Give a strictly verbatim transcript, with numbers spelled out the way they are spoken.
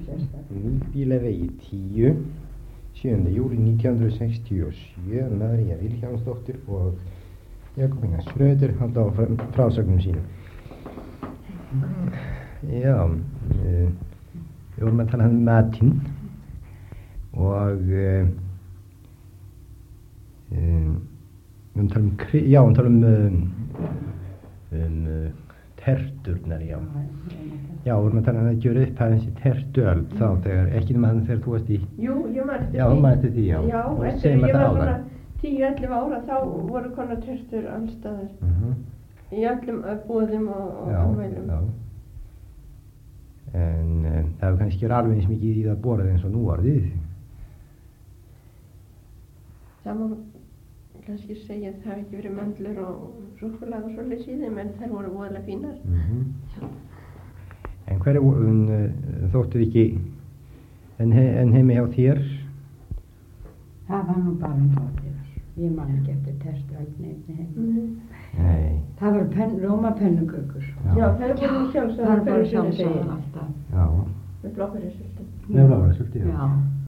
Nýbýlavegi tíu, sjöunda júlí nítján hundruð sextíu og sjö, María Vilhjálmsdóttir og Jakobína Schröder halda á frásögnum sínum. Já, uh, við vorum að tala um matinn og uh, um, við vorum að tala um, kri- já, við vorum að tala um, um, um uh, terturnar, já. Já, við vorum að tala um að gera upp aðeins í tertuöld þá þegar, ekki nema þannig þegar þú varst í... Jú, ég man eftir Já, því. þú man eftir því, já. Já, Og eftir segir ég mér var það svona áðan. tíu til ellefu ára þá voru konar tertur allstaðar. Mhm. Í öllum boðum og, og Já, afmælum. já. En um, það hefur kannski verið alveg eins mikið í það borðið eins og nú orðið. Það má kannski segja að það hafi ekki verið mandlur og súkkulaði og svoleiðis í þeim en þær voru voðalega fínar. Mhm. En hver er, um, uh, þóttu þið ekki en, he, en heimi hjá þér? Það var nú bara um fátir. Ég man ekki eftir tertuöld neitt heim. Mm. Nei. Það var pen, rómapennukökur. Já. Já, þær voru nú Það sjálfsagðar var bara hverju sinni sjálfsagðar degi alltaf. Já. með blábærissultu. Með blábærissultu, já. Já.